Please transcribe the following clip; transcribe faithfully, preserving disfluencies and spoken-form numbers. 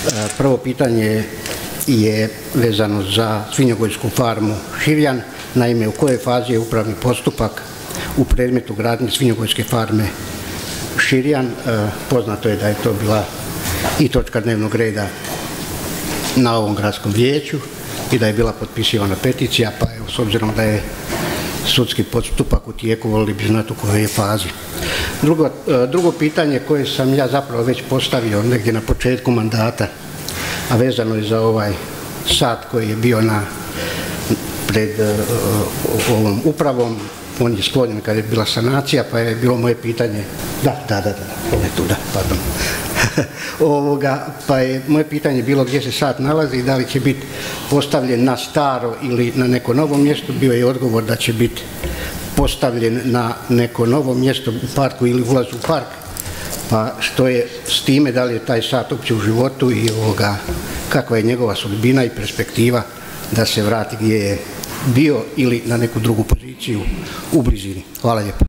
Prvo pitanje je vezano za svinjogojsku farmu Širjan. Naime, u kojoj fazi je upravni postupak u predmetu gradnje svinjogojske farme Širjan? Poznato je da je to bila i točka dnevnog reda na ovom gradskom vijeću i da je bila potpisivana peticija, pa evo, s obzirom da je sudski postupak u tijeku, volili bi znati u kojoj je fazi. Drugo, drugo pitanje koje sam ja zapravo već postavio negdje na početku mandata, a vezano je za ovaj sat koji je bio na, pred uh, ovom upravom, on je sklonjen kad je bila sanacija, pa je bilo moje pitanje, da, da, da, da, on je tu, da, pardon. Ovoga, pa je moje pitanje bilo gdje se sat nalazi, da li će biti postavljen na staro ili na neko novo mjesto. Bio je odgovor da će biti postavljen na neko novo mjesto u parku ili ulaz u park. Pa što je s time, da li je taj sat uopće u životu i ovoga, kakva je njegova sudbina i perspektiva da se vrati gdje je bio ili na neku drugu poziciju u blizini. Hvala lijepo.